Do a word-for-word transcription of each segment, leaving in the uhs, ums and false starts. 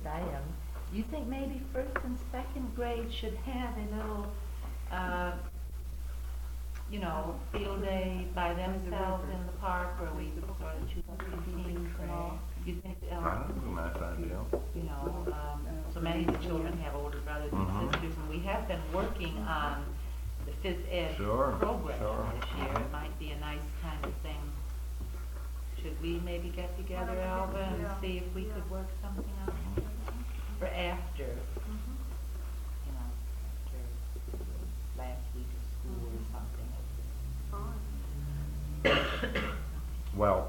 as I am, you think maybe first and second grade should have a little, uh, you know, field day by themselves in the park where we sort of choose some teams and all? You think, I uh, think it's a nice idea. you know, um, so many of the children have older brothers and Mhm. sisters, and we have been working on the phys ed Sure, program sure. this year. Mhm. It might be a nice kind of thing. Should we maybe get together, Alva, and Yeah. see if we could work something out for after, you know, after last week of school or something? Fine. Well,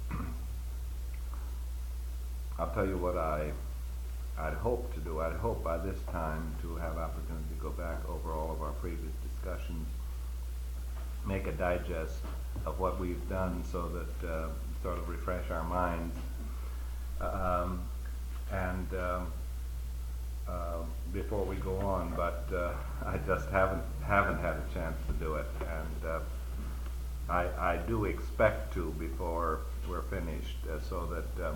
I'll tell you what I, I'd hope to do. I'd hope by this time to have opportunity to go back over all of our previous discussions, make a digest of what we've done so that uh, sort of refresh our minds. Um, and um, uh, before we go on, but uh, I just haven't haven't had a chance to do it, and uh, I, I do expect to before we're finished, uh, so that uh,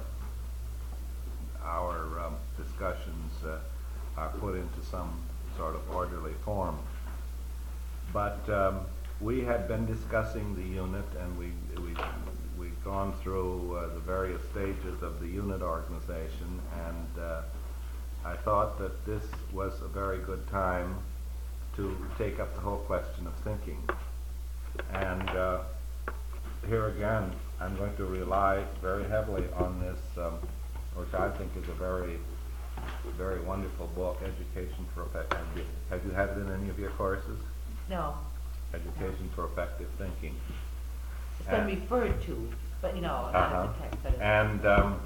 our um, discussions uh, are put into some sort of orderly form. But um, we had been discussing the unit, and we, we, we've gone through uh, the various stages of the unit organization, and uh, I thought that this was a very good time to take up the whole question of thinking. And uh, here again, I'm going to rely very heavily on this, um, which I think is a very, very wonderful book, Education for Effective. Have you had it in any of your courses? No, Education for Effective Thinking. it's been And- referred to, but you know, not Uh-huh. as a text, but it's. And um,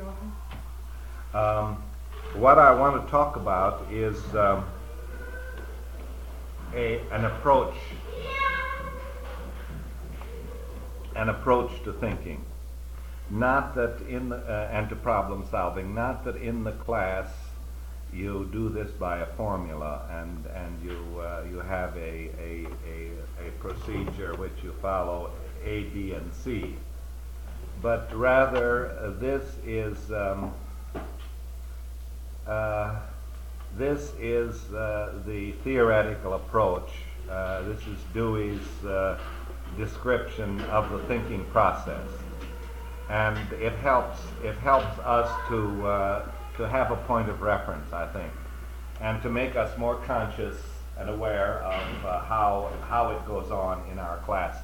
um, what I want to talk about is um, a an approach, an approach to thinking. Not that in the, uh, and to problem solving. Not that in the class you do this by a formula and and you uh, you have a, a a a procedure which you follow A, B, and C. But rather, uh, this is um, uh, this is uh, the theoretical approach. Uh, this is Dewey's uh, description of the thinking process, and it helps it helps us to uh, to have a point of reference, I think, and to make us more conscious and aware of uh, how how it goes on in our classes.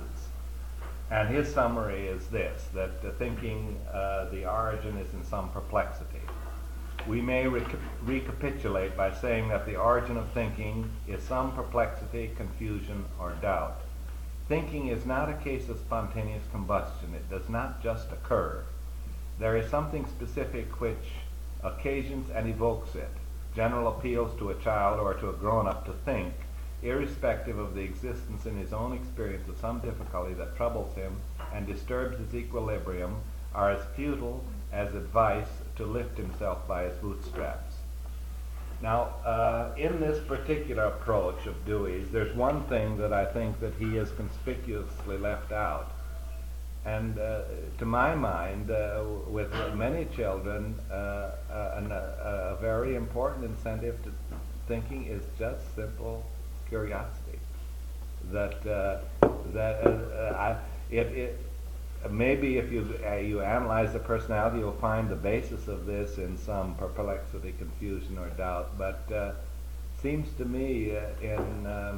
And his summary is this, that the thinking, uh, the origin is in some perplexity. We may reca- recapitulate by saying that the origin of thinking is some perplexity, confusion, or doubt. Thinking is not a case of spontaneous combustion. It does not just occur. There is something specific which occasions and evokes it. General appeals to a child or to a grown-up to think, irrespective of the existence in his own experience of some difficulty that troubles him and disturbs his equilibrium, are as futile as advice to lift himself by his bootstraps. Now, uh, in this particular approach of Dewey's, there's one thing that I think that he has conspicuously left out. And uh, to my mind, uh, with many children, uh, uh, an, uh, a very important incentive to thinking is just simple curiosity. That uh, that uh, uh, I, it, it maybe if you uh, you analyze the personality, you'll find the basis of this in some perplexity, confusion, or doubt. But uh, seems to me uh, in um,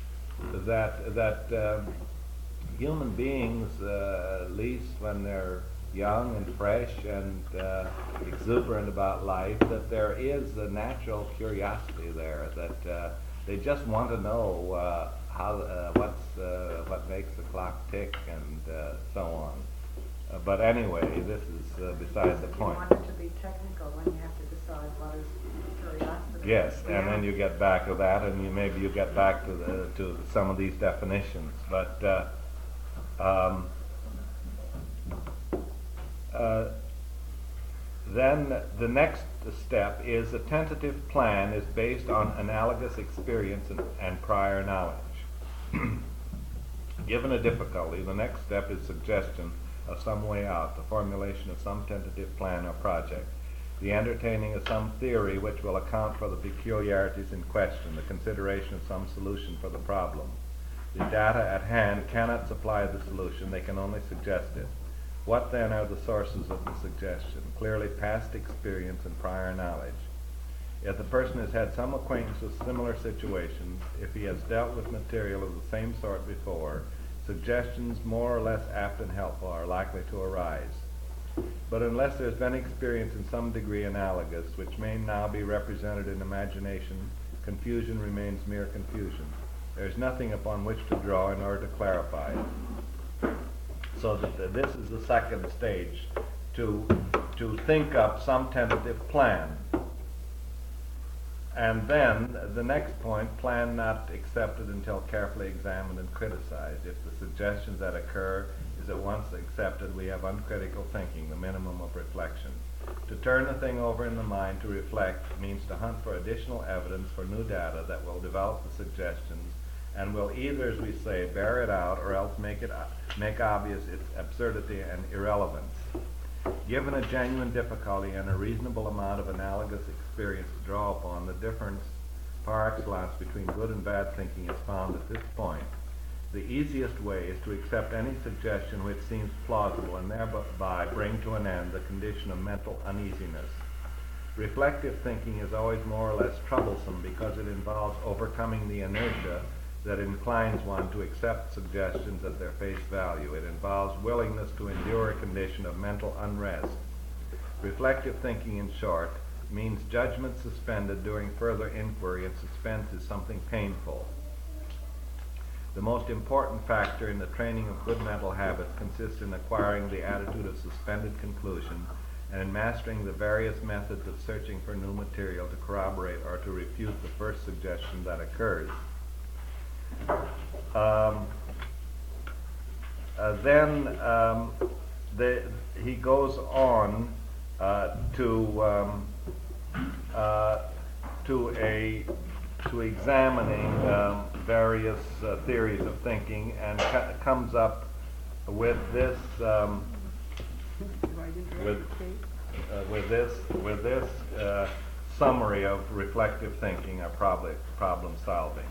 that that um, human beings, uh, at least when they're young and fresh and uh, exuberant about life, that there is a natural curiosity there, that uh, they just want to know uh, how uh, what's uh, what makes the clock tick and uh, so on. Uh, but anyway, this is uh, beside the point. You want it to be technical when you have to decide what is curiosity. Yes, and Yeah. then you get back to that, and you maybe you get back to the, to some of these definitions. But uh, um, uh, then the next step is a tentative plan is based on analogous experience and, and prior knowledge. Given a difficulty, the next step is suggestion of some way out, the formulation of some tentative plan or project. the entertaining of some theory which will account for the peculiarities in question, the consideration of some solution for the problem. The data at hand cannot supply the solution, they can only suggest it. What then are the sources of the suggestion? Clearly past experience and prior knowledge. If the person has had some acquaintance with similar situations, if he has dealt with material of the same sort before, suggestions more or less apt and helpful are likely to arise. But unless there has been experience in some degree analogous, which may now be represented in imagination, confusion remains mere confusion. There is nothing upon which to draw in order to clarify it. So that the, this is the second stage, to, to think up some tentative plan. And then the next point, plan not accepted until carefully examined and criticized. If the suggestions that occur is at once accepted, we have uncritical thinking, the minimum of reflection. To turn the thing over in the mind to reflect means to hunt for additional evidence, for new data that will develop the suggestions and will either, as we say, bear it out or else make it make obvious its absurdity and irrelevance. Given a genuine difficulty and a reasonable amount of analogous experience to draw upon, the difference par excellence between good and bad thinking is found at this point. The easiest way is to accept any suggestion which seems plausible and thereby bring to an end the condition of mental uneasiness. Reflective thinking is always more or less troublesome because it involves overcoming the inertia that inclines one to accept suggestions at their face value. It involves willingness to endure a condition of mental unrest. Reflective thinking, in short, means judgment suspended during further inquiry, and suspense is something painful. The most important factor in the training of good mental habits consists in acquiring the attitude of suspended conclusion and in mastering the various methods of searching for new material to corroborate or to refute the first suggestion that occurs. Um, uh, then um, the, he goes on uh, to um, uh, to a to examining um, various uh, theories of thinking, and co- comes up with this um, with uh, with this with this uh, summary of reflective thinking or problem problem solving.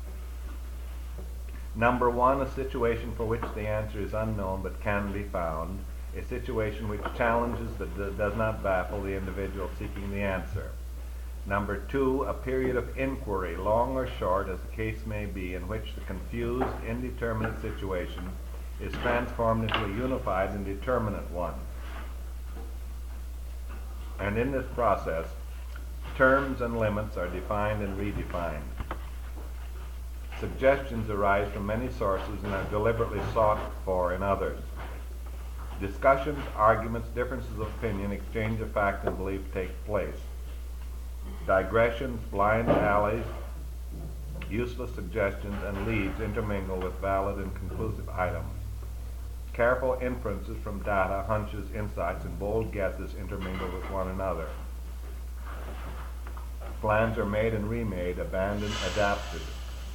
Number one, a situation for which the answer is unknown but can be found, a situation which challenges but d- does not baffle the individual seeking the answer. Number two, a period of inquiry, long or short as the case may be, in which the confused, indeterminate situation is transformed into a unified and determinate one. And in this process, terms and limits are defined and redefined. Suggestions arise from many sources and are deliberately sought for in others. Discussions, arguments, differences of opinion, exchange of fact and belief take place. Digressions, blind alleys, useless suggestions, and leads intermingle with valid and conclusive items. Careful inferences from data, hunches, insights, and bold guesses intermingle with one another. Plans are made and remade, abandoned, adapted.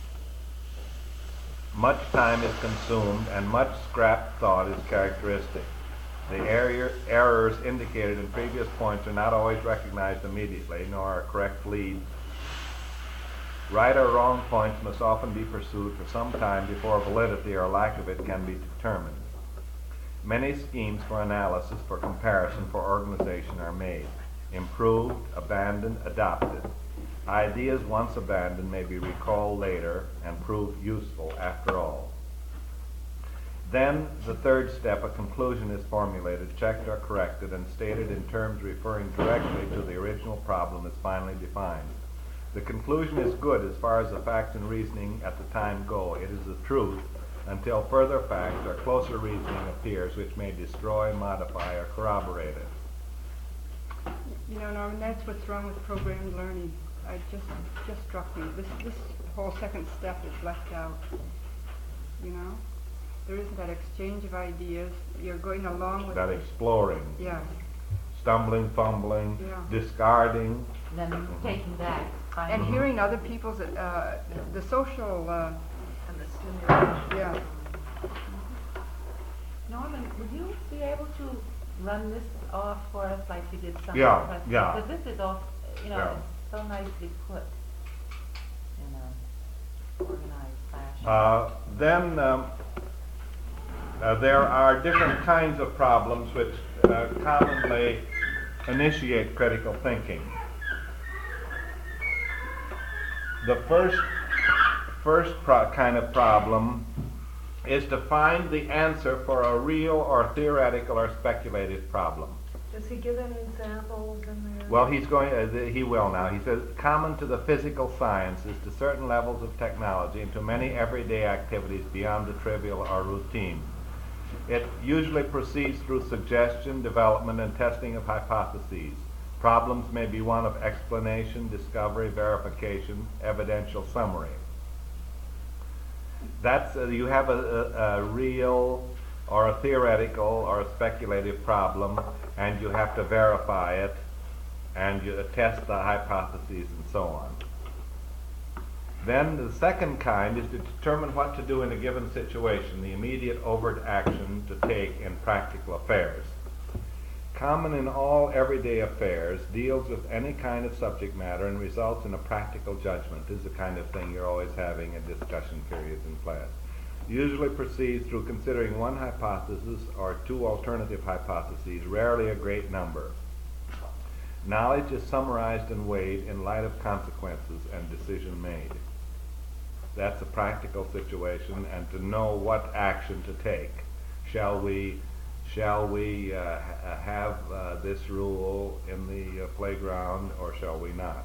Much time is consumed and much scrap thought is characteristic. The error, errors indicated in previous points are not always recognized immediately, nor are correct leads. Right or wrong points must often be pursued for some time before validity or lack of it can be determined. Many schemes for analysis, for comparison, for organization are made, improved, abandoned, adopted. Ideas once abandoned may be recalled later and prove useful after all. Then, the third step, a conclusion is formulated, checked or corrected, and stated in terms referring directly to the original problem is finally defined. The conclusion is good as far as the facts and reasoning at the time go. It is the truth until further facts or closer reasoning appears, which may destroy, modify, or corroborate it. You know, Norman, that's what's wrong with programmed learning. I just just struck me. This this whole second step is left out. You know, there isn't that exchange of ideas. You're going along with That the, exploring, yeah, stumbling, fumbling, Yeah. discarding, And then taking back, and finding. hearing other people's uh, the social uh, And the stimulation. yeah. Norman, would you be able to run this off for us like you did some Yeah, of the rest? yeah. Because this is all, you know, Yeah. it's so nicely put in a organized fashion. Uh, then um, uh, there are different kinds of problems which uh, commonly initiate critical thinking. The first, first pro- kind of problem is to find the answer for a real or theoretical or speculative problem. Does he give any examples in there? Well, he's going. Uh, th- he will now. He says, common to the physical sciences, to certain levels of technology, and to many everyday activities beyond the trivial or routine. It usually proceeds through suggestion, development, and testing of hypotheses. Problems may be one of explanation, discovery, verification, evidential summary. That's uh, you have a, a, a real or a theoretical or a speculative problem, and you have to verify it, and you test the hypotheses and so on. Then the second kind is to determine what to do in a given situation, the immediate overt action to take in practical affairs. Common in all everyday affairs, deals with any kind of subject matter and results in a practical judgment. This is the kind of thing you're always having at discussion periods in class. Usually proceeds through considering one hypothesis or two alternative hypotheses, rarely a great number. Knowledge is summarized and weighed in light of consequences and decision made. That's a practical situation, and to know what action to take. Shall we Shall we uh, ha- have uh, this rule in the uh, playground, or shall we not?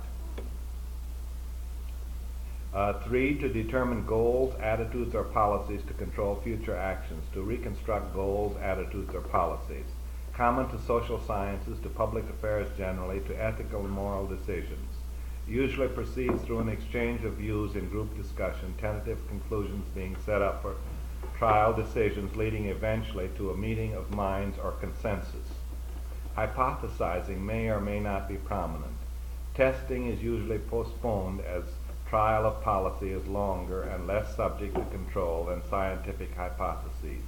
Uh, three, to determine goals, attitudes, or policies to control future actions, to reconstruct goals, attitudes, or policies. Common to social sciences, to public affairs generally, to ethical and moral decisions. Usually proceeds through an exchange of views in group discussion, tentative conclusions being set up for trial decisions leading eventually to a meeting of minds or consensus. Hypothesizing may or may not be prominent. Testing is usually postponed as trial of policy is longer and less subject to control than scientific hypotheses.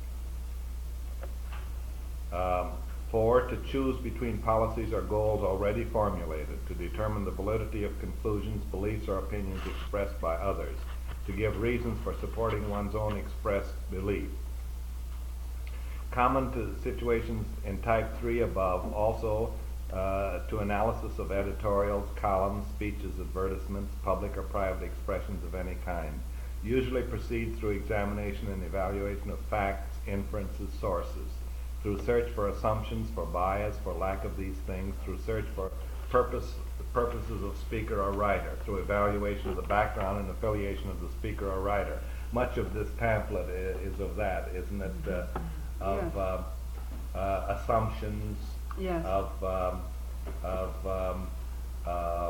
Um, four, to choose between policies or goals already formulated, to determine the validity of conclusions, beliefs, or opinions expressed by others, to give reasons for supporting one's own expressed belief. Common to situations in type three above, also uh, to analysis of editorials, columns, speeches, advertisements, public or private expressions of any kind. Usually proceeds through examination and evaluation of facts, inferences, sources, through search for assumptions, for bias, for lack of these things, through search for purpose purposes of speaker or writer, through evaluation of the background and affiliation of the speaker or writer. Much of this pamphlet is, is of that, isn't it? Uh, of Yes. uh, uh, assumptions, Yes. of um, of um, uh,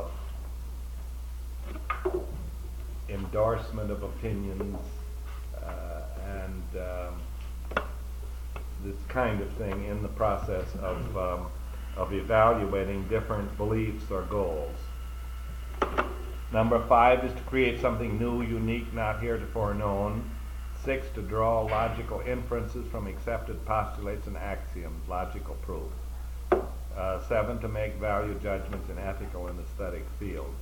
endorsement of opinions, uh, and um, this kind of thing in the process of um, of evaluating different beliefs or goals. Number five is to create something new, unique, not heretofore known. Six, to draw logical inferences from accepted postulates and axioms, logical proof. Uh, seven, to make value judgments in ethical and aesthetic fields.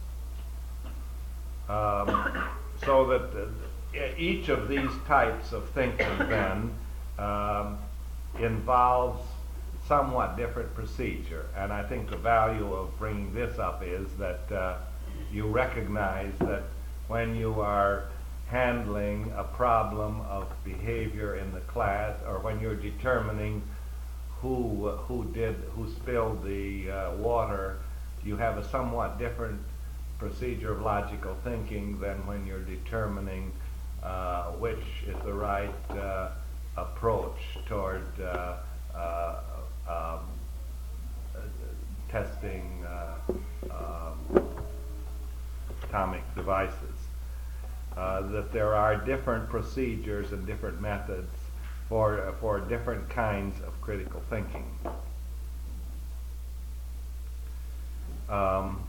Um, so that uh, each of these types of thinking then um, involves somewhat different procedure, and I think the value of bringing this up is that uh, you recognize that when you are handling a problem of behavior in the class, or when you're determining who uh, who did who spilled the uh, water, you have a somewhat different procedure of logical thinking than when you're determining uh, which is the right uh, approach toward uh, uh, um, uh, testing uh, um, atomic devices. Uh, that there are different procedures and different methods for uh, for different kinds of critical thinking. Um,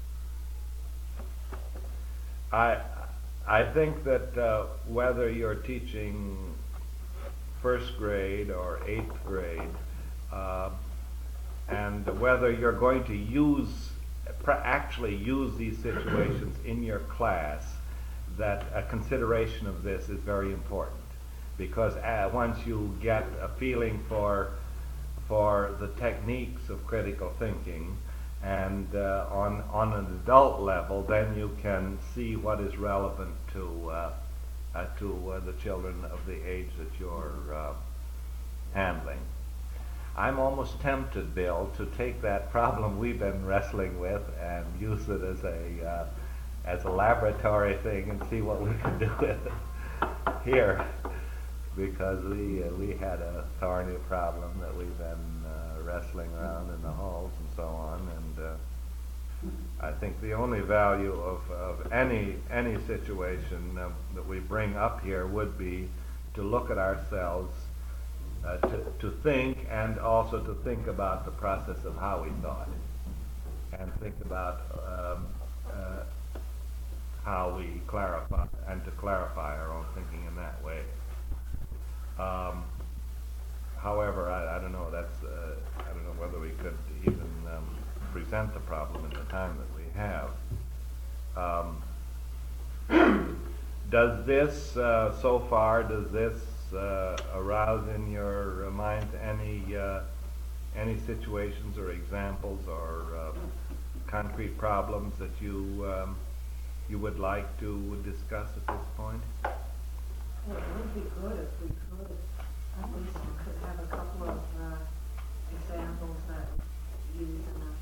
I I think that uh, whether you're teaching first grade or eighth grade, uh, and whether you're going to use, pra- actually use these situations in your class, that a consideration of this is very important. Because uh, once you get a feeling for, for the techniques of critical thinking, and uh, on, on an adult level, then you can see what is relevant to, uh, uh, to uh, the children of the age that you're uh, handling. I'm almost tempted, Bill, to take that problem we've been wrestling with and use it as a, uh, as a laboratory thing and see what we can do with it here. Because we, uh, we had a thorny problem that we've been uh, wrestling around in the halls and so on, and uh, I think the only value of, of any, any situation uh, that we bring up here would be to look at ourselves, uh, to, to think, and also to think about the process of how we thought, and think about um, uh, how we clarify, and to clarify our own thinking in that way. Um, however, I, I don't know. That's uh, I don't know whether we could even um, present the problem in the time that we have. Um, does this uh, so far? Does this uh, arouse in your mind any uh, any situations or examples or uh, concrete problems that you um, you would like to discuss at this point? Well, it would be good if we could, at least we could have a couple of uh, examples that use in our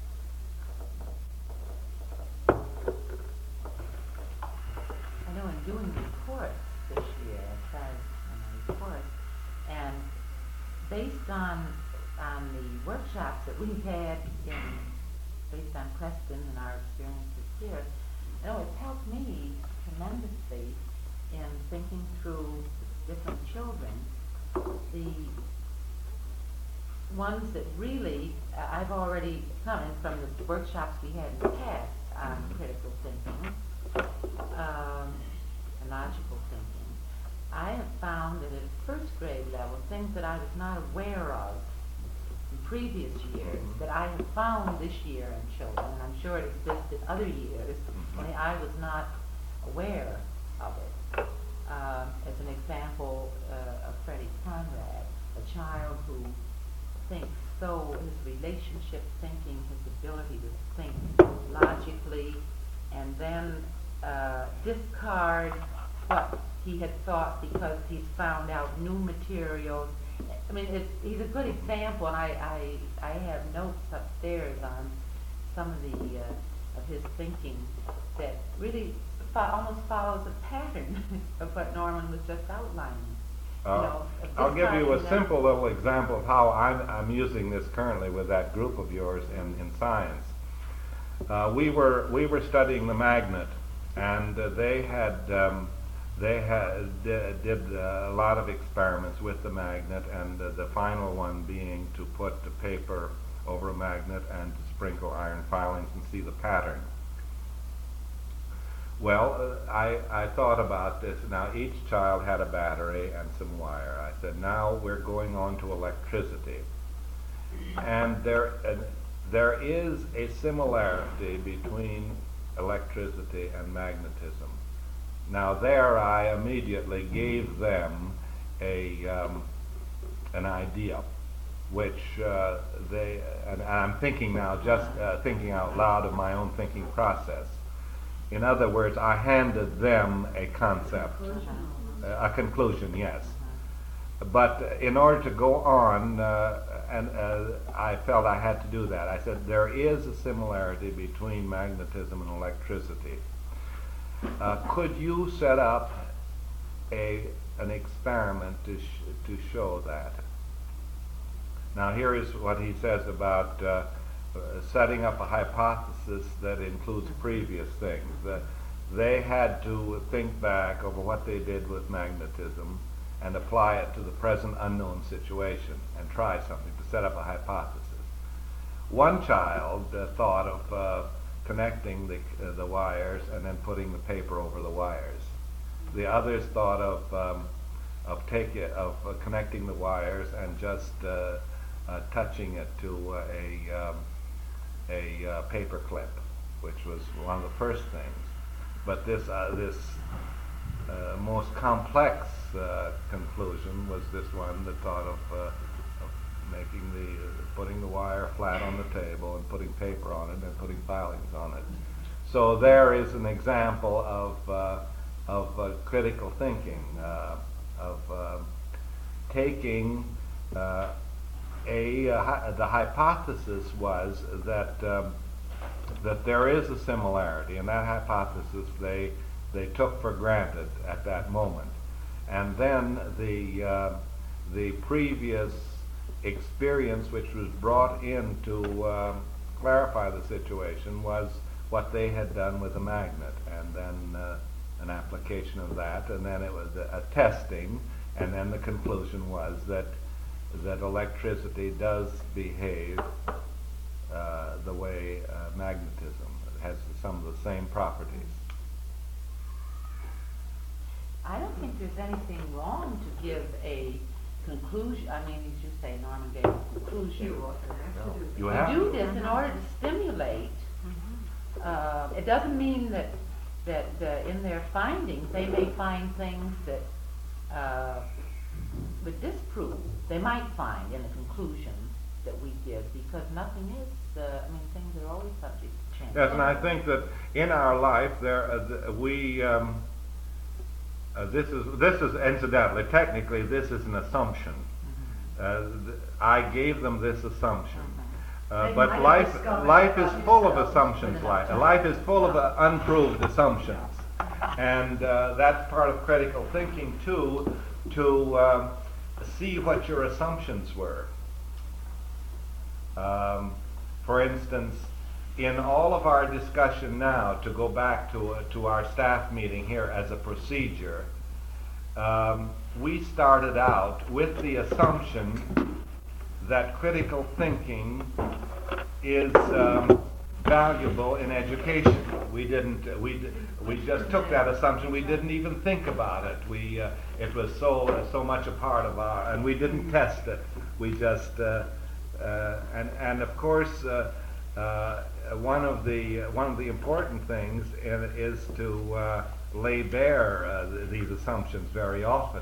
class. I know in doing reports this year, I started on a report, and based on on the workshops that we've had in, based on Preston and our experiences here, you know, it's helped me tremendously in thinking through different children. The ones that really, uh, I've already come in from the workshops we had in the past on critical thinking, um, and logical thinking. I have found that at a first grade level, things that I was not aware of in previous years, that I have found this year in children, and I'm sure it existed other years, only I was not aware of it. Uh, as an example uh, of Freddie Conrad, a child who thinks so, his relationship thinking, his ability to think logically, and then uh, discard what he had thought because he's found out new materials. I mean, it's, he's a good example, and I, I, I have notes upstairs on some of the uh, of his thinking that really fo- almost follows a pattern of what Norman was just outlining. Uh, you know, of I'll give you a discarding simple little example of how I'm, I'm using this currently with that group of yours in, in science. Uh, we were we were studying the magnet, and uh, they had um, they had did, did uh, a lot of experiments with the magnet, and uh, the final one being to put the paper over a magnet and to sprinkle iron filings and see the pattern. Well, uh, I, I thought about this. Now, each child had a battery and some wire. I said, now we're going on to electricity. And there, and there is a similarity between electricity and magnetism. Now, there I immediately gave them a, um, an idea, which uh, they, and I'm thinking now, just uh, thinking out loud of my own thinking process. In other words, I handed them a concept, uh, a conclusion, yes. But in order to go on, uh, and uh, I felt I had to do that. I said there is a similarity between magnetism and electricity. Uh, could you set up a an experiment to sh to show that? Now here is what he says about uh, uh, setting up a hypothesis that includes previous things. Uh, they had to think back over what they did with magnetism and apply it to the present unknown situation and try something to set up a hypothesis. One child uh, thought of uh, connecting the, uh, the wires and then putting the paper over the wires. The others thought of um, of take it, of uh, connecting the wires and just uh, uh, touching it to uh, a, um, a uh, paper clip, which was one of the first things. But this, uh, this uh, most complex uh, conclusion was this one that thought of, uh, of making the, uh, putting the wire flat on the table and putting paper on it and putting filings on it. So there is an example of, uh, of uh, critical thinking, uh, of uh, taking uh, a, uh, hi- the hypothesis was that um, that there is a similarity, and that hypothesis they they took for granted at that moment, and then the uh, the previous experience which was brought in to um, clarify the situation was what they had done with a magnet, and then uh, an application of that, and then it was a, a testing, and then the conclusion was that that electricity does behave uh, the way uh, magnetism. It has some of the same properties. I don't think there's anything wrong to give a conclusion. I mean, as you say, Norman gave a conclusion. You often have to do that. You We have do to. this in order to stimulate. Uh, it doesn't mean that that uh, in their findings they may find things that uh, would disprove. They might find in the conclusions that we give, because nothing is. Uh, I mean, things are always subject to change. Yes, and I think that in our life there uh, th- we um, uh, this is this is incidentally technically this is an assumption. Uh, th- I gave them this assumption. Uh, They but might have life discovered life is about full of yourselves assumptions. with Life, enough life is full of uh, unproved assumptions, and uh, that's part of critical thinking too, to um, see what your assumptions were. Um, for instance, in all of our discussion now, to go back to uh, to our staff meeting here as a procedure, um, we started out with the assumption that critical thinking is um, valuable in education. We didn't. uh, We d- we just took that assumption. We didn't even think about it. We uh, it was so uh, so much a part of our, and we didn't test it. We just uh, uh, and and of course uh, uh, one of the one of the important things in, is to uh, lay bare uh, th- these assumptions very often.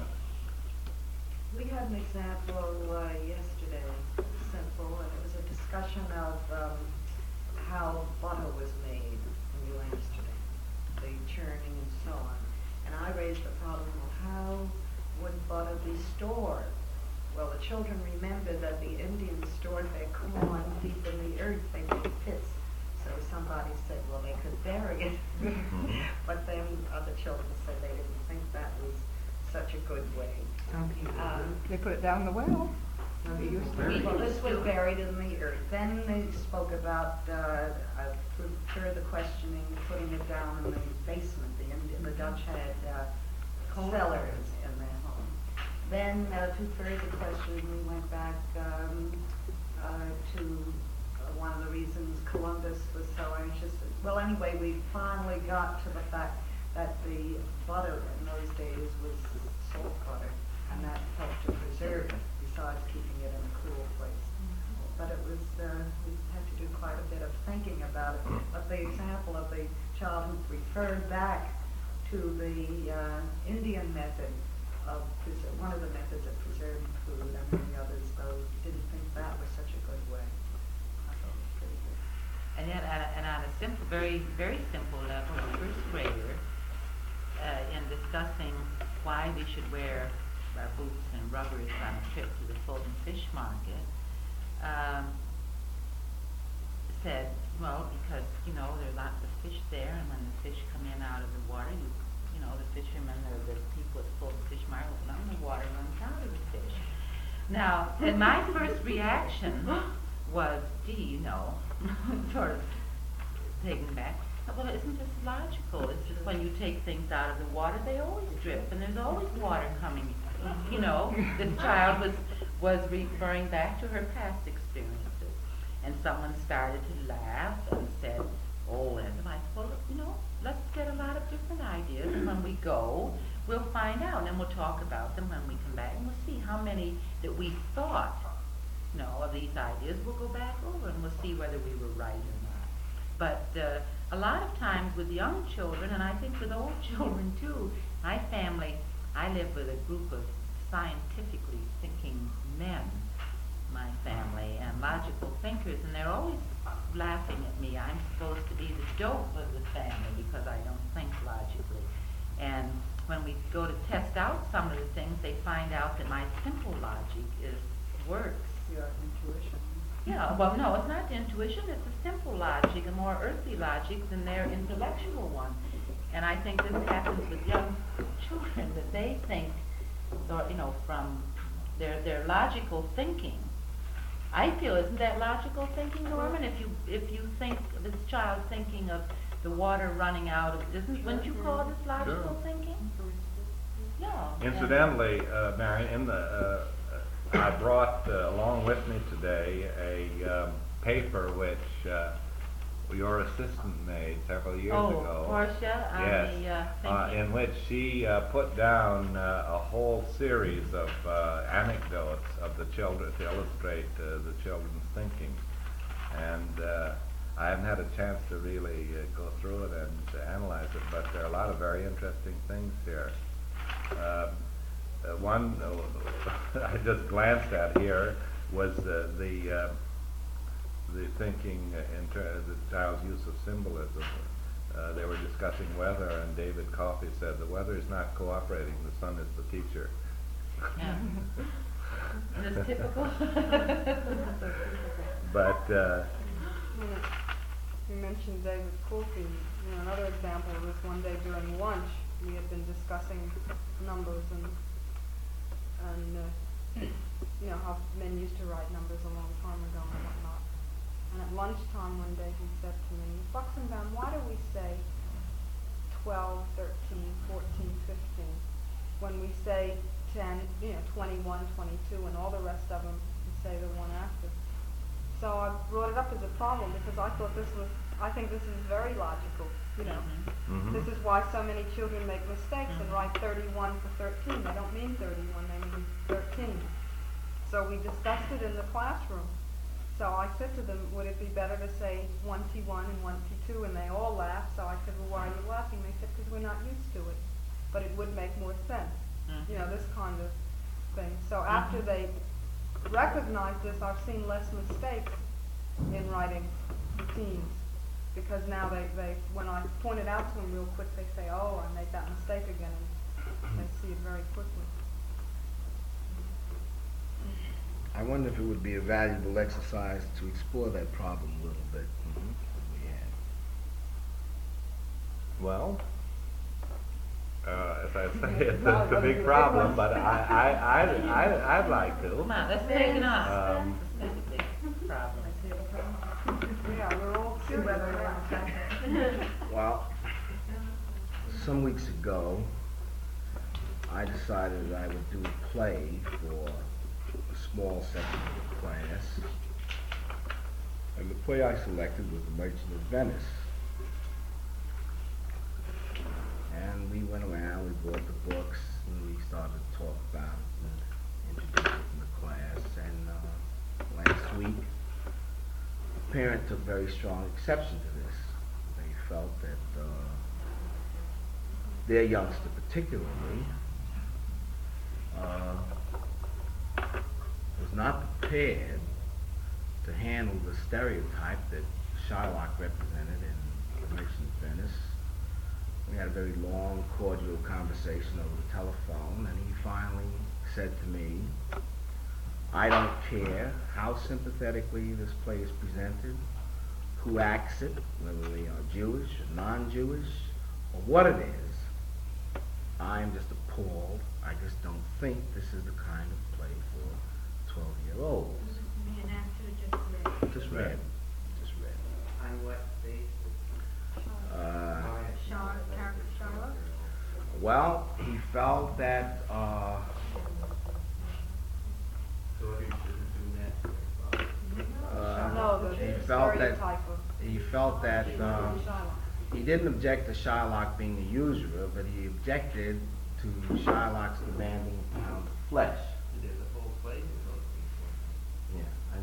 We had an example uh, yesterday, simple, and it was a discussion of um, how butter was made in New Amsterdam, the churning and so on. And I raised the problem of how would butter be stored? Well, the children remembered that the Indians stored their corn deep in the earth, they made pits. So somebody said, well, they could bury it. But then other children said they didn't think that was such a good way. Some people Um, They put it down the well. some people Well, do. this was buried in the earth. Then they spoke about, uh, uh, through further questioning, putting it down in the basement. The Indi- the Dutch had uh, cellars in their home. Then, uh, to further questioning, we went back um, uh, to uh, one of the reasons Columbus was so anxious. Well, anyway, we finally got to the fact that the butter in those days was salt butter, and that helped to preserve it, besides keeping it in a cool place. But it was, uh, we had to do quite a bit of thinking about it. But the example of the child who referred back to the uh, Indian method of, pres- one of the methods of preserving food, and many others, though, didn't think that was such a good way. I thought it was pretty good. And then, and, and on a simple, very, very simple level, a first grader, uh, in discussing why we should wear our boots and rubbers on a trip to the Fulton Fish Market, um, said, well, because, you know, there are lots of fish there, and when the fish come in out of the water, you, you know, the fishermen or the people at the Fulton Fish Market open up, and the water runs out of the fish. Now, and my first reaction was, gee, you know, sort of taken back. Well, isn't this logical? It's just when you take things out of the water, they always drip, and there's always water coming. You know, this child was was referring back to her past experiences, and someone started to laugh and said, "Oh," and I said, "Well, you know, let's get a lot of different ideas, and when we go, we'll find out, and then we'll talk about them when we come back, and we'll see how many that we thought know, of these ideas, we'll go back over and we'll see whether we were right or not. But uh, a lot of times with young children, and I think with old children too, my family, I live with a group of scientifically thinking men, my family, and logical thinkers, and they're always laughing at me. I'm supposed to be the dope of the family because I don't think logically. And when we go to test out some of the things, they find out that my simple logic is works. Your intuition. Yeah, well, no, it's not intuition, it's a simple logic, a more earthly logic than their intellectual one. And I think this happens with young children, that they think, or, you know, from their, their logical thinking. I feel, isn't that logical thinking, Norman? If you, if you think, this child thinking of the water running out of, isn't, wouldn't you call this logical Sure. thinking? Yeah. and- Incidentally, uh, Mary, in the, uh, uh, I brought uh, along with me today a um, paper which uh, your assistant made several years Oh, ago. Portia, on Yes, the, uh, uh, thinking. in which she uh, put down uh, a whole series of uh, anecdotes of the children to illustrate uh, the children's thinking. And uh, I haven't had a chance to really uh, go through it and to analyze it, but there are a lot of very interesting things here. Um, uh, one uh, I just glanced at here was uh, the uh, the thinking in ter- the child's use of symbolism. Uh, they were discussing weather, and David Coffey said the weather is not cooperating; the sun is the teacher. Yeah. Isn't this typical? But uh, You know, you mentioned David Coffey. You know, another example was one day during lunch, we had been discussing numbers and, and uh, you know, how men used to write numbers a long time ago and whatnot. And at lunchtime one day he said to me, Buxenbaum, why do we say twelve, thirteen, fourteen, fifteen, when we say ten, you know, twenty-one, twenty-two, and all the rest of them, we say the one after? So I brought it up as a problem because I thought this was, I think this is very logical, you know. mhm. This is why so many children make mistakes and write thirty-one for thirteen. They don't mean thirty-one, they mean thirteen. So we discussed it in the classroom. So I said to them, would it be better to say one T one and one T two? And they all laughed. So I said, well, why are you laughing? They said, because we're not used to it. But it would make more sense, Mhm. you know, this kind of thing. So after they recognize this, I've seen less mistakes in writing teams. Because now they, they, when I point it out to them real quick, they say, oh, I made that mistake again, and they see it very quickly. I wonder if it would be a valuable exercise to explore that problem a little bit. Mhm. if we had. Well, uh, as I say, it's, it's a big problem, but I, I, I, I, I'd like to. Come on, let's take it on. Um, This is a big problem. Yeah, we're all See curious. whether yeah. Well, some weeks ago, I decided I would do a play for a small section of the class. And the play I selected was The Merchant of Venice. And we went around, we bought the books, and we started to talk about it and introduce it in the class. And uh, last week, a parent took very strong exception to this. They felt that uh, their youngster particularly uh, was not prepared to handle the stereotype that Shylock represented in The Merchant of Venice. We had a very long, cordial conversation over the telephone, and he finally said to me, I don't care how sympathetically this play is presented, who acts it, whether they are Jewish or non-Jewish, or what it is. I am just appalled. I just don't think this is the kind of play for twelve-year-olds. Just read. Just read. On what basis? Uh, Charlotte. well, he felt that uh, So you shouldn't do that. uh, No, the he felt that stereotype of he felt that uh, Shylock. he didn't object to Shylock being a usurer, but he objected to Shylock's demanding a pound of flesh. There's a whole play to go through. Yeah,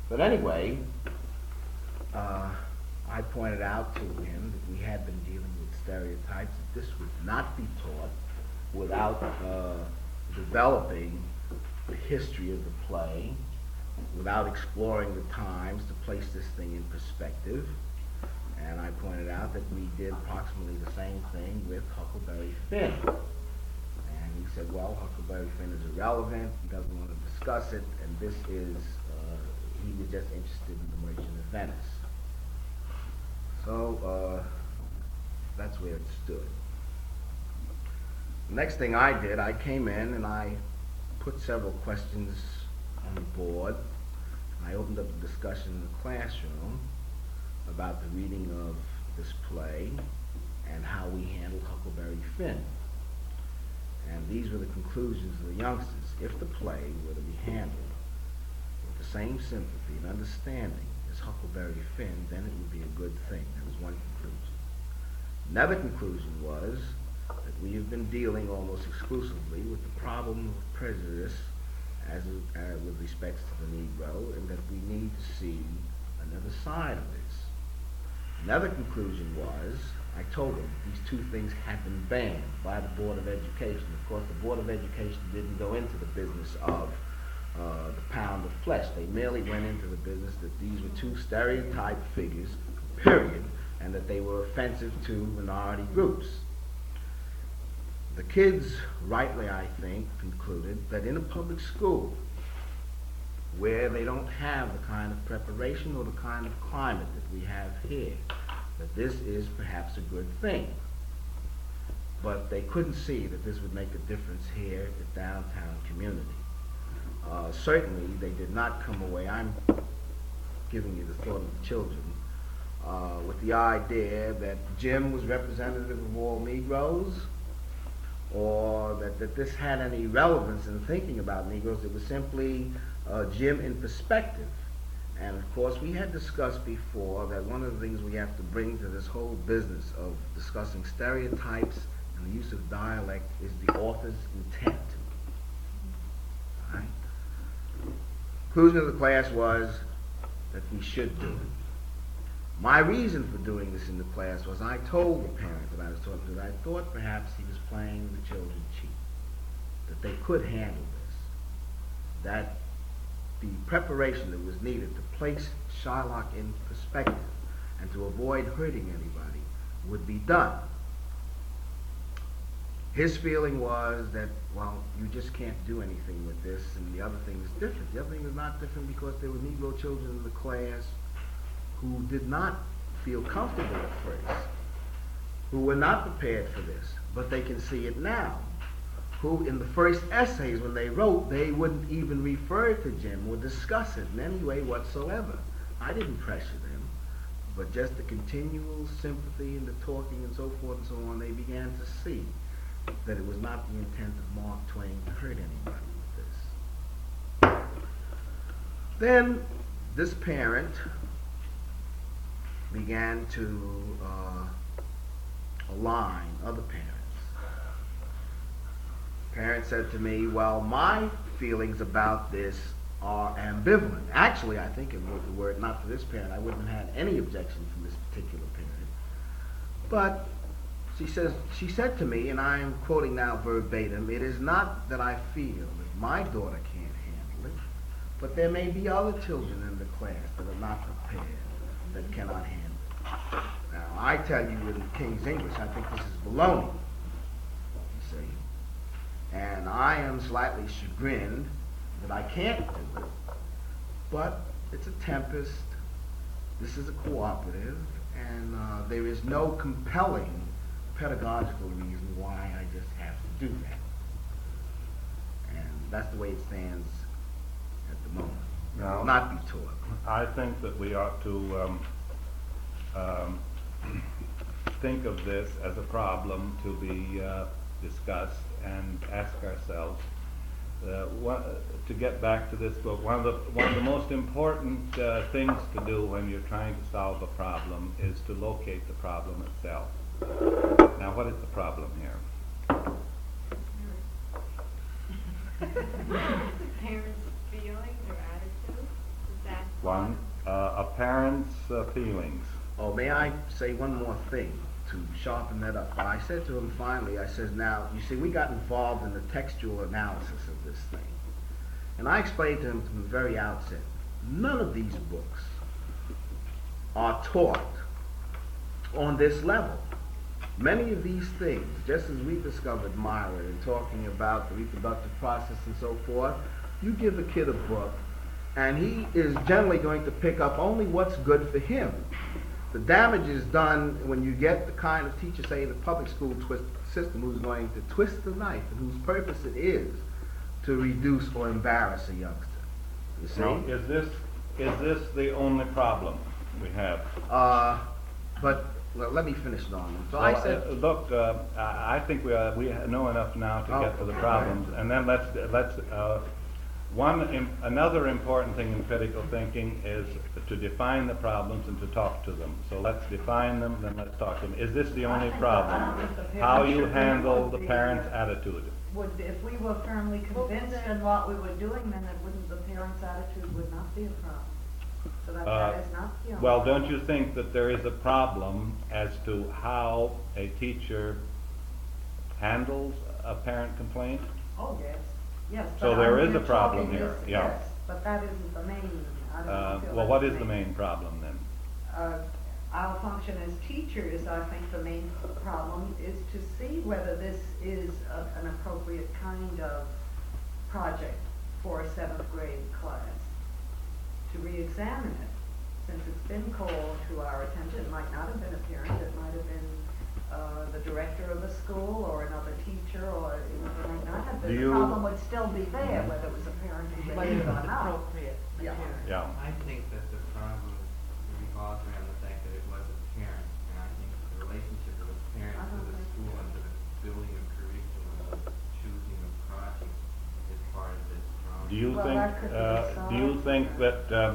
But anyway, uh, I pointed out to him that we had been dealing with stereotypes, that this would not be taught without uh, developing the history of the play, without exploring the times to place this thing in perspective. And I pointed out that we did approximately the same thing with Huckleberry Finn. And he said, well, Huckleberry Finn is irrelevant, he doesn't want to discuss it, and this is, uh, he was just interested in the Merchant of Venice. So, uh, that's where it stood. The next thing I did, I came in and I put several questions on the board. I opened up a discussion in the classroom about the reading of this play and how we handled Huckleberry Finn. And these were the conclusions of the youngsters. If the play were to be handled with the same sympathy and understanding as Huckleberry Finn, then it would be a good thing. That was one conclusion. Another conclusion was that we have been dealing almost exclusively with the problem of prejudice as uh, with respect to the Negro, and that we need to see another side of this. Another conclusion was, I told them these two things had been banned by the Board of Education. Of course, the Board of Education didn't go into the business of uh, the pound of flesh. They merely went into the business that these were two stereotyped figures, period, and that they were offensive to minority groups. The kids, rightly I think, concluded that in a public school where they don't have the kind of preparation or the kind of climate that we have here, that this is perhaps a good thing. But they couldn't see that this would make a difference here in the downtown community. Uh, certainly they did not come away, I'm giving you the thought of the children, uh, with the idea that Jim was representative of all Negroes, or that, that this had any relevance in thinking about Negroes. It was simply uh, Jim in perspective. And of course, we had discussed before that one of the things we have to bring to this whole business of discussing stereotypes and the use of dialect is the author's intent. All right? Conclusion of the class was that we should do it. My reason for doing this in the class was I told the parent that I was talking to that I thought perhaps he was playing the children cheap, that they could handle this, that the preparation that was needed to place Shylock in perspective and to avoid hurting anybody would be done. His feeling was that, well, you just can't do anything with this, and the other thing is different. The other thing is not different because there were Negro children in the class who did not feel comfortable at first, who were not prepared for this, but they can see it now, who in the first essays when they wrote, they wouldn't even refer to Jim or discuss it in any way whatsoever. I didn't pressure them, but just the continual sympathy and the talking and so forth and so on, they began to see that it was not the intent of Mark Twain to hurt anybody with this. Then this parent began to uh, align other parents. Parents said to me, well, my feelings about this are ambivalent. Actually, I think it were, were it not for this parent, I wouldn't have had any objection from this particular parent. But she says, she said to me, and I'm quoting now verbatim, it is not that I feel that my daughter can't handle it, but there may be other children in the class that are not prepared, that cannot handle it. Now, I tell you in King's English, I think this is baloney, you see. And I am slightly chagrined that I can't do it, but it's a tempest, this is a cooperative, and uh, there is no compelling pedagogical reason why I just have to do that. And that's the way it stands at the moment. It No. will not be taught. I think that we ought to um, um, think of this as a problem to be uh, discussed and ask ourselves, uh, what, to get back to this book, one of the, one of the most important uh, things to do when you're trying to solve a problem is to locate the problem itself. Now, what is the problem here? Parents' feelings or attitudes? Is that One, uh, a parent's uh, feelings. Oh, may I say one more thing to sharpen that up? I said to him finally, I says, now, you see, we got involved in the textual analysis of this thing. And I explained to him from the very outset, none of these books are taught on this level. Many of these things, just as we discovered Myron in talking about the reproductive process and so forth, you give a kid a book, and he is generally going to pick up only what's good for him. The damage is done when you get the kind of teacher, say, in the public school twist system, who's going to twist the knife and whose purpose it is to reduce or embarrass a youngster. You see? Now, is this is this the only problem we have? Uh, but well, let me finish, Norman. So I Well, said, uh, look, uh, I I think we uh, we know enough now to Oh, get to the okay. problems, and then let's let's uh, one im- another important thing in critical thinking is to define the problems and to talk to them. So let's define them, then let's talk to them. Is this the I only think problem? that the parents How you should handle know the the- parent's attitude? Would, if we were firmly convinced in what we were doing, then it wouldn't, the parents' attitude would not be a problem. So that, Uh, that is not the only. Well, don't problem. you think that there is a problem as to how a teacher handles a parent complaint? Oh, yes, yes. So but there I'm is a here problem talking here, this- yeah. Yes, but that isn't the main, I don't Uh, feel Well, that's what is the main problem then? Uh, our function as teachers, I think the main problem is to see whether this is a, an appropriate kind of project for a seventh grade class. To re-examine it, since it's been called to our attention. It might not have been a parent, it might have been uh, the director of the school or another teacher, or it might not have Do been. The you- problem would still be there, whether it was a parent who Whether raised it's it or not. appropriate Yeah. material. Yeah. I think that the problem revolves around the fact that it was a parent, and I think the relationship of the parent I to don't the think school and to the building of curriculum, of choosing of projects is part of this problem. Do you Well, think, that could be uh, do you solved. think that, um,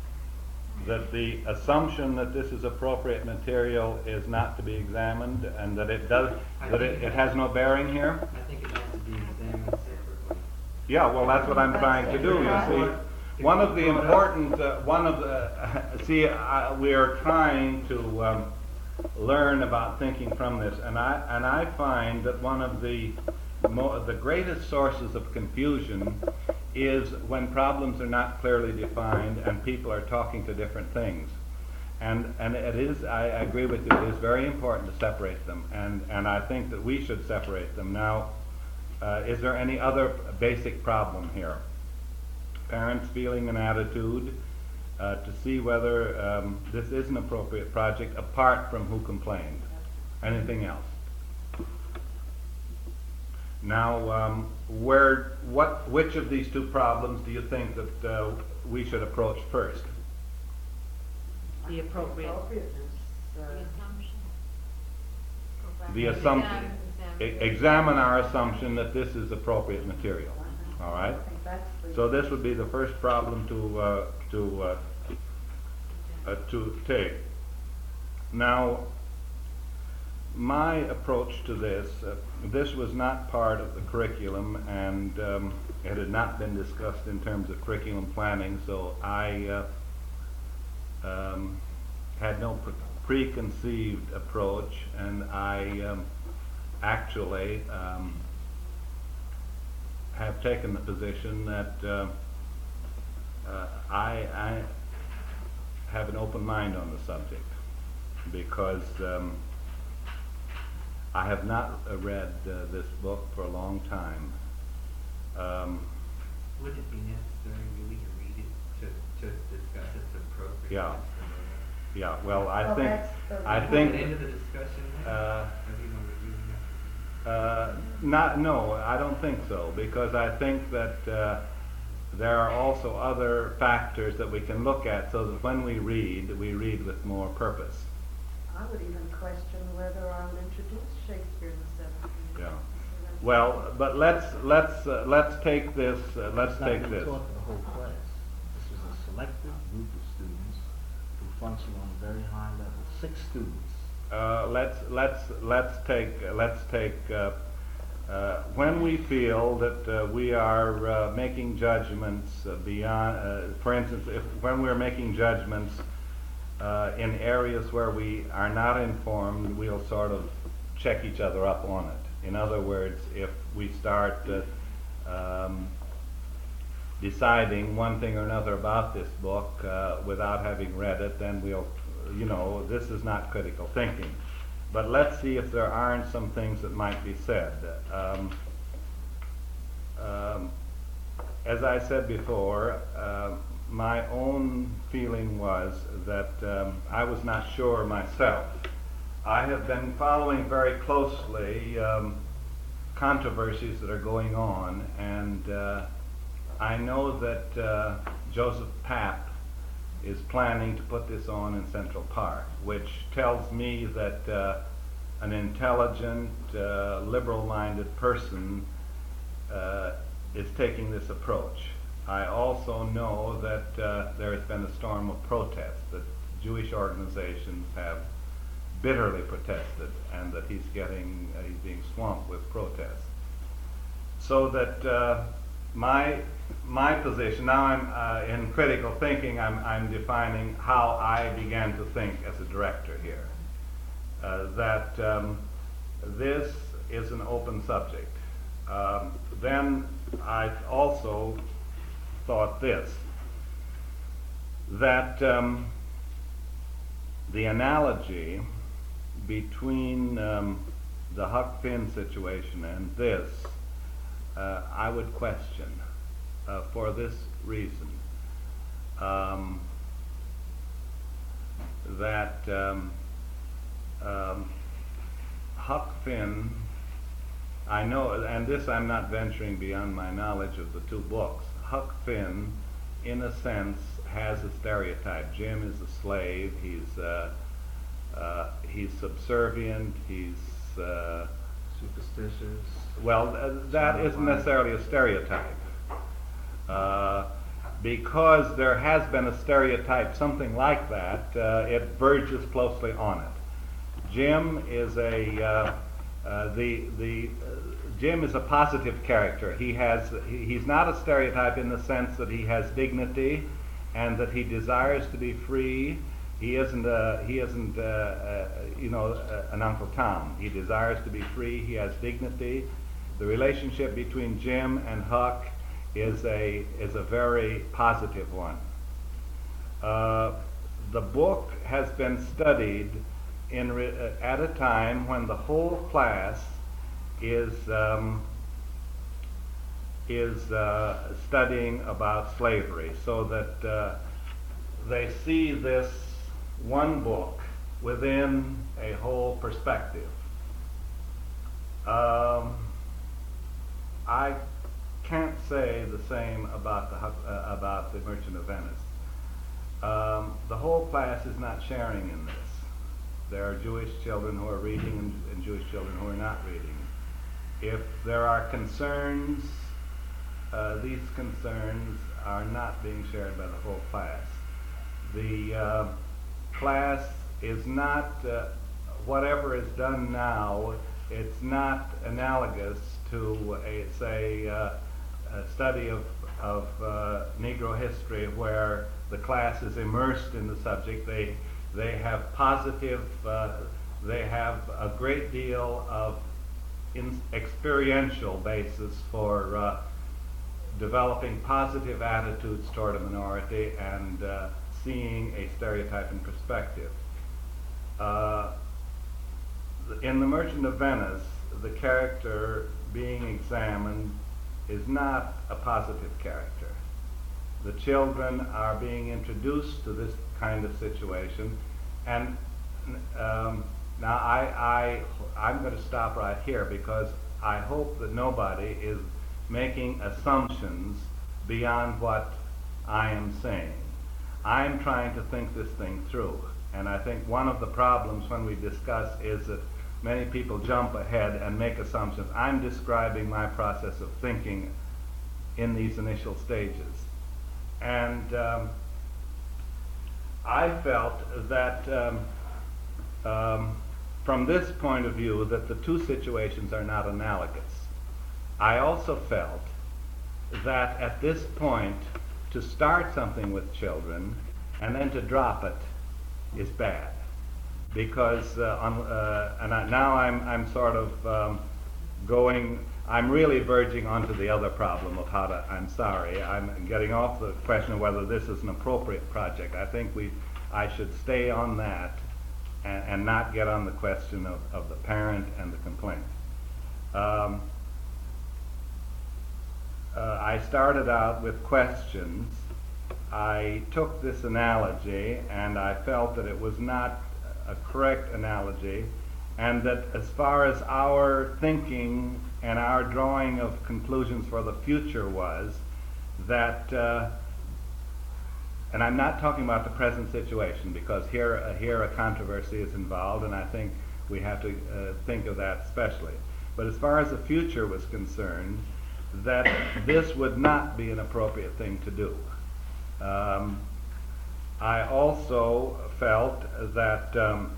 that the assumption that this is appropriate material is not to be examined and that it does, that it, it has no bearing here? I think it has to be examined separately. Yeah, well, that's what I'm trying to do, you see. One of the important, uh, one of the, see, I, we are trying to um, learn about thinking from this, and I, and I find that one of the mo- the greatest sources of confusion is when problems are not clearly defined and people are talking to different things. And, and it is, I agree with you, it is very important to separate them, and, and I think that we should separate them. Now, uh, is there any other basic problem here? Parents' feeling and attitude, uh, to see whether um, this is an appropriate project apart from who complained. Anything else? Now, um, where, what, which of these two problems do you think that uh, we should approach first? The appropriate. Appropriateness, uh, The assumption, e- examine our assumption that this is appropriate material. All right? I think that's the. So this would be the first problem to uh, to uh, uh, to take. Now, my approach to this, uh, this was not part of the curriculum, and um, it had not been discussed in terms of curriculum planning. So I uh, um, had no pre- preconceived approach, and I um, actually. Um, have taken the position that uh, uh, I, I have an open mind on the subject because um, I have not uh, read uh, this book for a long time. Um, Would it be necessary really to read it to, to discuss its appropriateness? Yeah. for the- yeah, well, I Well, think that's the- I Put it think into the discussion then? uh, Or do you want to really have to- Uh, not, no, I don't think so, because I think that uh, there are also other factors that we can look at so that when we read, we read with more purpose. I would even question whether I would introduce Shakespeare in the seventeenth. Yeah. Well, but let's, let's, uh, let's take this, uh, let's it's not take being this. taught to the whole class. This is a selected group of students who function on a very high level. Six students. Uh, let's, let's, let's take, let's take uh, uh, when we feel that uh, we are uh, making judgments uh, beyond, uh, for instance, if when we're making judgments uh, in areas where we are not informed, we'll sort of check each other up on it. In other words, if we start uh, um, deciding one thing or another about this book uh, without having read it, then we'll, you know, this is not critical thinking. But let's see if there aren't some things that might be said. Um, um, as I said before, uh, my own feeling was that um, I was not sure myself. I have been following very closely um, controversies that are going on, and uh, I know that uh, Joseph Papp is planning to put this on in Central Park, which tells me that uh, an intelligent, uh, liberal-minded person uh, is taking this approach. I also know that uh, there has been a storm of protest, that Jewish organizations have bitterly protested, and that he's getting, uh, he's being swamped with protests. So that uh, my my position, now I'm uh, in critical thinking, I'm, I'm defining how I began to think as a director here. Uh, that um, this is an open subject. Um, then I also thought this, that um, the analogy between um, the Huck Finn situation and this, uh, I would question. Uh, for this reason, um, that um, um, Huck Finn, I know, and this I'm not venturing beyond my knowledge of the two books, Huck Finn, in a sense, has a stereotype. Jim is a slave, he's, uh, uh, he's subservient, he's, uh, Superstitious. well, uh, that isn't necessarily a stereotype. Uh, because there has been a stereotype, something like that, uh, it verges closely on it. Jim is a uh, uh, the the uh, Jim is a positive character. He has he, he's not a stereotype in the sense that he has dignity and that he desires to be free. He isn't a, he isn't uh, uh, you know uh, an Uncle Tom. He desires to be free. He has dignity. The relationship between Jim and Huck is a is a very positive one. Uh, the book has been studied in re, uh, at a time when the whole class is um, is uh, studying about slavery, so that uh, they see this one book within a whole perspective. Um, I can't say the same about the uh, about the Merchant of Venice. Um, the whole class is not sharing in this. There are Jewish children who are reading and, and Jewish children who are not reading. If there are concerns, uh, these concerns are not being shared by the whole class. The uh, class is not, uh, whatever is done now, it's not analogous to a, say, uh, a study of, of uh, Negro history where the class is immersed in the subject. They, they have positive, uh, they have a great deal of in experiential basis for uh, developing positive attitudes toward a minority and uh, seeing a stereotype in perspective. Uh, in The Merchant of Venice, the character being examined is not a positive character. The children are being introduced to this kind of situation, and um, now I, I, I'm going to stop right here because I hope that nobody is making assumptions beyond what I am saying. I'm trying to think this thing through, and I think one of the problems when we discuss is that many people jump ahead and make assumptions. I'm describing my process of thinking in these initial stages. And um, I felt that um, um, from this point of view that the two situations are not analogous. I also felt that at this point, to start something with children and then to drop it is bad. Because, uh, on, uh, and I, now I'm, I'm sort of um, going, I'm really verging onto the other problem of how to, I'm sorry, I'm getting off the question of whether this is an appropriate project. I think we, I should stay on that and, and not get on the question of, of the parent and the complaint. Um, uh, I started out with questions. I took this analogy and I felt that it was not a correct analogy, and that as far as our thinking and our drawing of conclusions for the future was, that, uh, and I'm not talking about the present situation, because here, uh, here a controversy is involved, and I think we have to uh, think of that especially. But as far as the future was concerned, that this would not be an appropriate thing to do. Um, I also felt that um,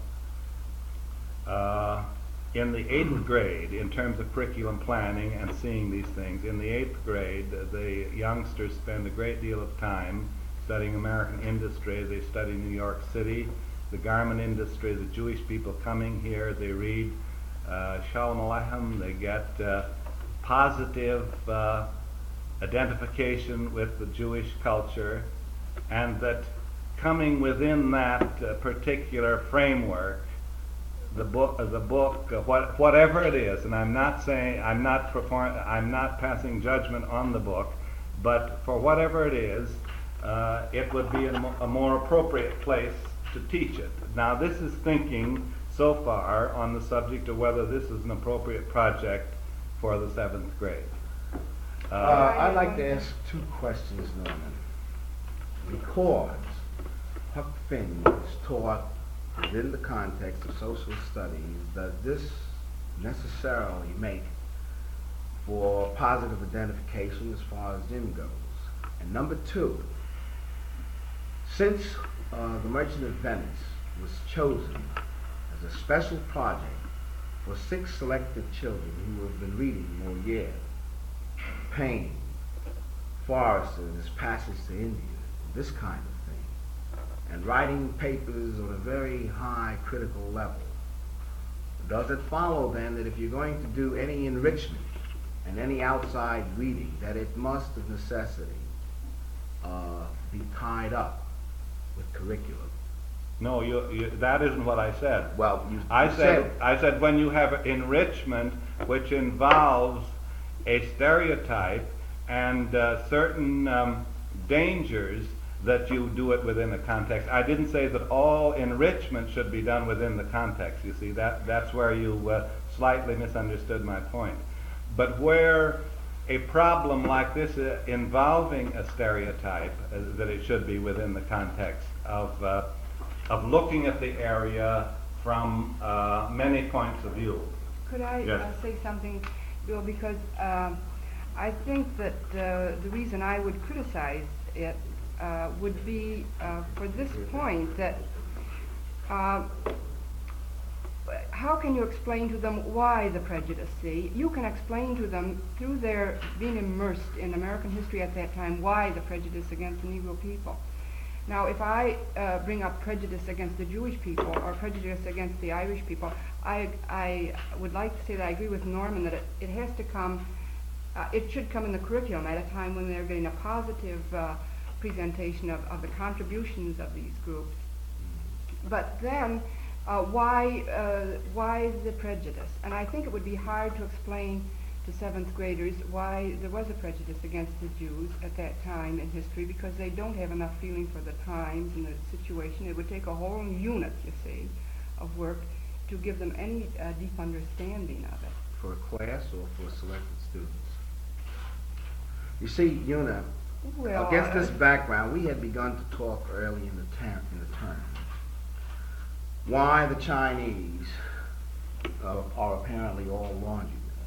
uh, in the eighth grade, in terms of curriculum planning and seeing these things, in the eighth grade, the youngsters spend a great deal of time studying American industry. They study New York City, the garment industry, the Jewish people coming here. They read uh, Shalom Aleichem. They get uh, positive uh, identification with the Jewish culture, and that coming within that uh, particular framework, the book, uh, the book, uh, what, whatever it is, and I'm not saying, I'm not perform, I'm not passing judgment on the book, but for whatever it is, uh, it would be a, mo a more appropriate place to teach it. Now, this is thinking so far on the subject of whether this is an appropriate project for the seventh grade. Uh, Uh, I'd like to ask two questions, Norman. Because Huck Finn was taught within the context of social studies, does this necessarily make for positive identification as far as Jim goes? And number two, since uh, The Merchant of Venice was chosen as a special project for six selected children who have been reading all year, Paine, Forrester's Passage to India, this kind of thing, and writing papers on a very high critical level, does it follow then that if you're going to do any enrichment and any outside reading, that it must of necessity uh, be tied up with curriculum? no, you, you, that isn't what I said. Well, you, I you said, I said when you have enrichment which involves a stereotype and uh, certain um, dangers, that you do it within a context. I didn't say that all enrichment should be done within the context. You see, that that's where you uh, slightly misunderstood my point. But where a problem like this uh, involving a stereotype, uh, that it should be within the context of uh, of looking at the area from uh, many points of view. Could I Yes. uh, say something, Bill? Because um, I think that uh, the reason I would criticize it uh, would be uh, for this point that uh, how can you explain to them why the prejudice? See, you can explain to them through their being immersed in American history at that time why the prejudice against the Negro people. Now, if I uh, bring up prejudice against the Jewish people or prejudice against the Irish people, I, I would like to say that I agree with Norman that it, it has to come, uh, it should come in the curriculum at a time when they're getting a positive uh, presentation of, of the contributions of these groups. But then, uh, why, uh, why the prejudice? And I think it would be hard to explain to seventh graders why there was a prejudice against the Jews at that time in history, because they don't have enough feeling for the times and the situation. It would take a whole unit, you see, of work to give them any uh, deep understanding of it. For a class or for selected students? You see, Una, Well, against uh, this background, we had begun to talk early in the term, in the term, why the Chinese uh, are apparently all laundrymen,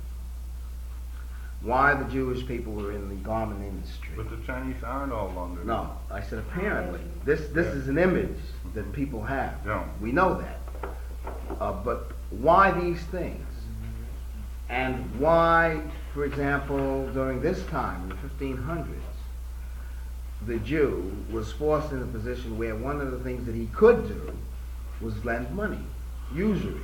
why the Jewish people were in the garment industry. But the Chinese aren't all laundrymen. No, I said apparently. This this is an image that people have. Yeah. We know that. Uh, but why these things? And why, for example, during this time, in the fifteen hundreds, the Jew was forced in a position where one of the things that he could do was lend money, usury.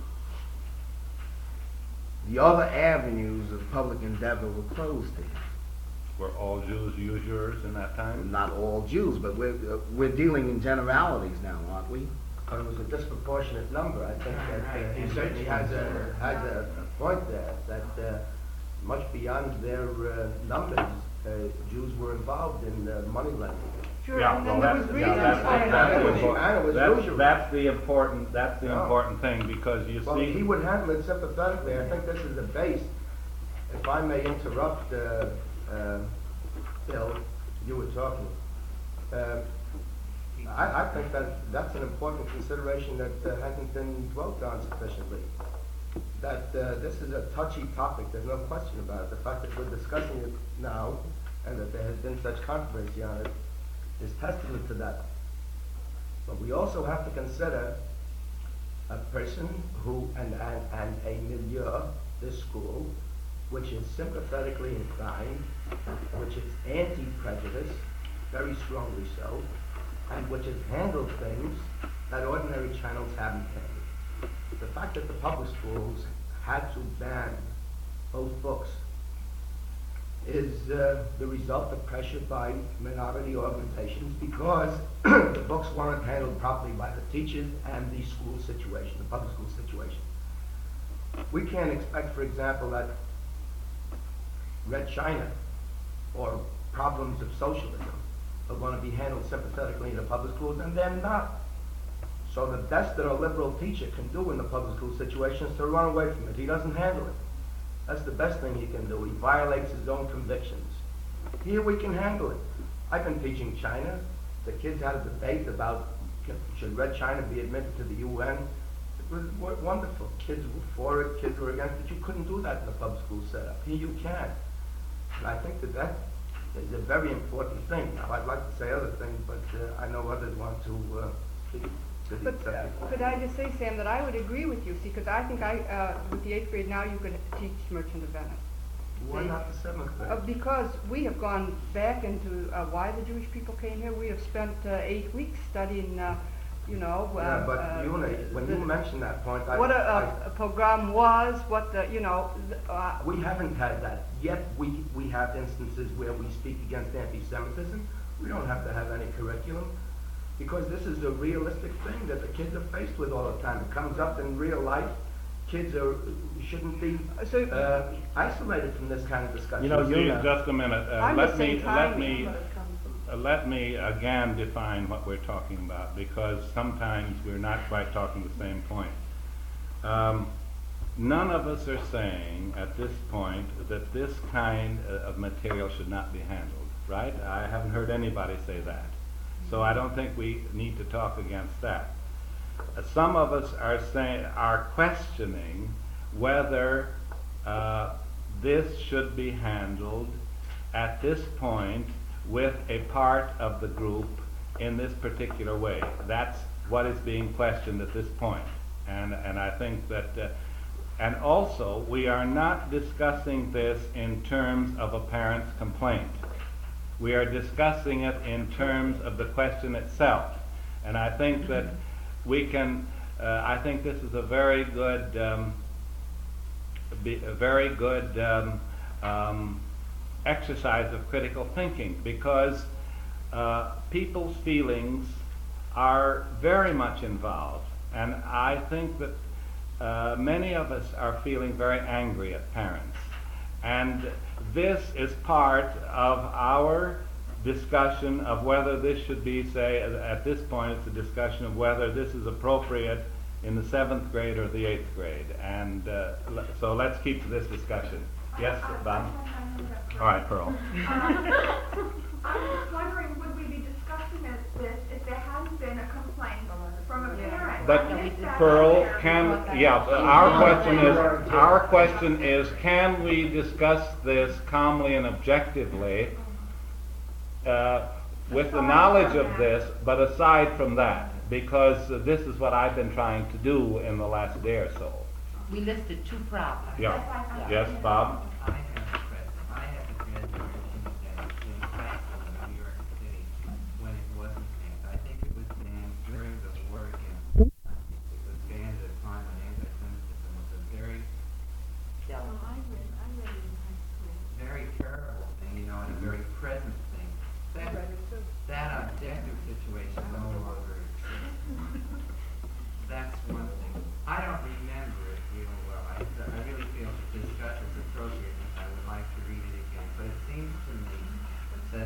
The other avenues of public endeavor were closed to him. Were all Jews usurers in that time? Not all Jews, but we're, uh, we're dealing in generalities now, aren't we? But it was a disproportionate number. I think that uh, he certainly has a, has a point there, that uh, much beyond their uh, numbers, uh, Jews were involved in uh, money lending. Sure, Yeah, and well, then there that's, was yeah, reasons that's, for it. that's, And it the was- important- and it was that's, usury. that's the important, that's the Yeah. important thing, because you Well, see. he would handle it sympathetically. I think this is the base. If I may interrupt, uh, uh, Bill, you were talking. Uh, I, I think that that's an important consideration that uh, hasn't been dwelt on sufficiently. That uh, this is a touchy topic, there's no question about it. The fact that we're discussing it now and that there has been such controversy on it is testament to that. But we also have to consider a person who, and, and, and a milieu, this school, which is sympathetically inclined, which is anti-prejudice, very strongly so, and which has handled things that ordinary channels haven't handled. The fact that the public schools had to ban both books is uh, the result of pressure by minority organizations because the books weren't handled properly by the teachers and the school situation, the public school situation. We can't expect, for example, that Red China or problems of socialism are going to be handled sympathetically in the public schools, and they're not. So the best that a liberal teacher can do in the public school situation is to run away from it. He doesn't handle it. That's the best thing he can do. He violates his own convictions. Here we can handle it. I've been teaching China. The kids had a debate about should Red China be admitted to the U N. It was w- wonderful. Kids were for it, kids were against it. You couldn't do that in the public school setup. Here you can. And I think that that is a very important thing. Now, I'd like to say other things, but uh, I know others want to uh, speak to the But uh, subject. could I just say, Sam, that I would agree with you, see, because I think I, uh, with the eighth grade now, you could teach Merchant of Venice. Why See? not the seventh grade? Uh, because we have gone back into uh, why the Jewish people came here. We have spent uh, eight weeks studying, uh, you know. Uh, Yeah, but uh, Una, when the- you mention that point, I, what a, I, a, a pogrom was, what the, you know, th- uh, we haven't had that. Yet we, we have instances where we speak against anti-Semitism. We don't have to have any curriculum because this is a realistic thing that the kids are faced with all the time. It comes up in real life. Kids are shouldn't be so uh, isolated from this kind of discussion. You know, see, Una, just a minute, uh, I'm let the me, same let timing. me, uh, let me again define what we're talking about, because sometimes we're not quite talking the same point. Um, none of us are saying at this point that this kind uh, of material should not be handled, right? I haven't heard anybody say that. So I don't think we need to talk against that. Uh, some of us are saying, are questioning whether uh, this should be handled at this point with a part of the group in this particular way. That's what is being questioned at this point. And, and I think that, uh, and also we are not discussing this in terms of a parent's complaint. We are discussing it in terms of the question itself. And I think that we can, uh, I think this is a very good, um, be, a very good um, um, exercise of critical thinking, because uh, people's feelings are very much involved. And I think that uh, many of us are feeling very angry at parents. And this is part of our discussion of whether this should be, say, at this point it's a discussion of whether this is appropriate in the seventh grade or the eighth grade. And uh, le- so let's keep to this discussion. Yes, Bob? All right, Pearl. I was wondering, would we be discussing it- this if there hadn't been a complaint from a parent? But I missed that Pearl, earlier. can, yeah, our question is, our question is, can we discuss this calmly and objectively uh, with the knowledge of this, but aside from that? Because uh, this is what I've been trying to do in the last day or so. we listed two problems. Yeah. Yes, I- I- Yes, Bob? I have a question. I have a graduation day in high school in New York City when it wasn't banned. I think it was banned during the war against, it was banned at a time when anti-Semitism was a very, So, very terrible thing, you know, and a very present thing. That, that objective situation no longer exists. That's one thing. I don't remember it real well. I, I really feel to discuss its appropriateness, I would like to read it again. But it seems to me that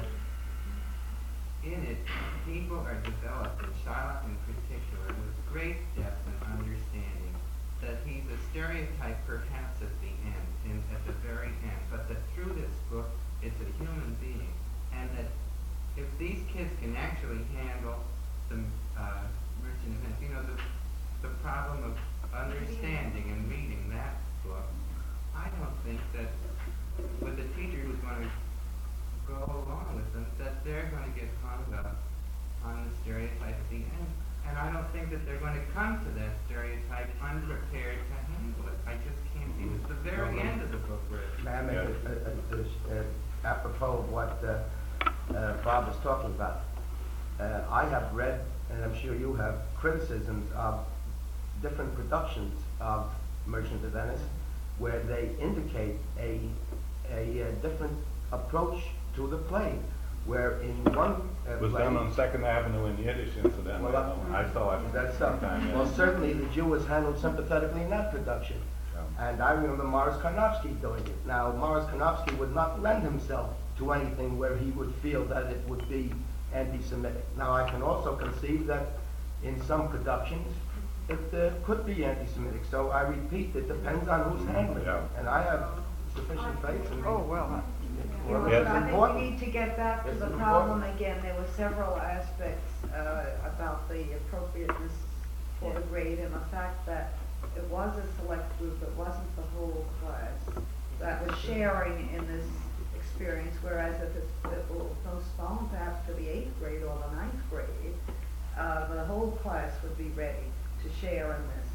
in it, people are developed, and Shylock in particular, with great depth and understanding, that he's a stereotype perhaps at the end, and at the very end, but that through this book, it's a human being, and that if these kids can actually handle the uh, merchant of Venice, you know, the, the problem of understanding and reading that book, I don't think that with a teacher who's going to go along with them, that they're going to get hung up on the stereotype at the end. And I don't think that they're going to come to that stereotype unprepared to handle it. I just can't see. It's the very end of the book where it's May I make Yeah. a, a, a, a, apropos of what uh, uh, Bob is talking about? Uh, I have read, and I'm sure you have, criticisms of different productions of Merchant of Venice, where they indicate a, a, uh different approach to the play, where in one uh, It was play, done on Second Avenue in Yiddish, incidentally. Well, I saw it. that's so. sometime, yeah. Well, certainly the Jew was handled sympathetically in that production. Yeah. And I remember Morris Karnofsky doing it. Now, Morris Karnofsky would not lend himself to anything where he would feel that it would be anti-Semitic. Now, I can also conceive that in some productions, it uh, could be anti-Semitic. So I repeat, it depends on who's handling it. Yeah. And I have sufficient faith in Oh, well, well, Yes. it's I think we important. need to get back to It's the important. problem again. There were several aspects uh, about the appropriateness for the grade and the fact that it was a select group, it wasn't the whole class that was sharing in this experience, whereas if it's, it will postpone perhaps to the eighth grade or the ninth grade, uh, the whole class would be ready to share in this.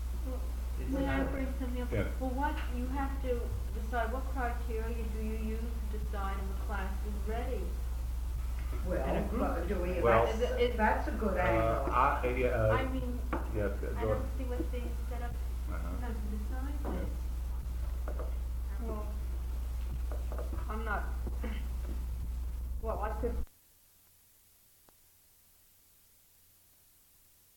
It's May I not- bring something up? Yeah. Well, what, you have to decide what criteria do you use to decide if a class is ready? Well, And a group. but do we, Well, that's, Is it- is- that's a good Uh, angle. I, yeah, uh, I mean, yeah, I go don't see what's being set up, Uh-huh. no, to decide Yeah. this. well, I'm not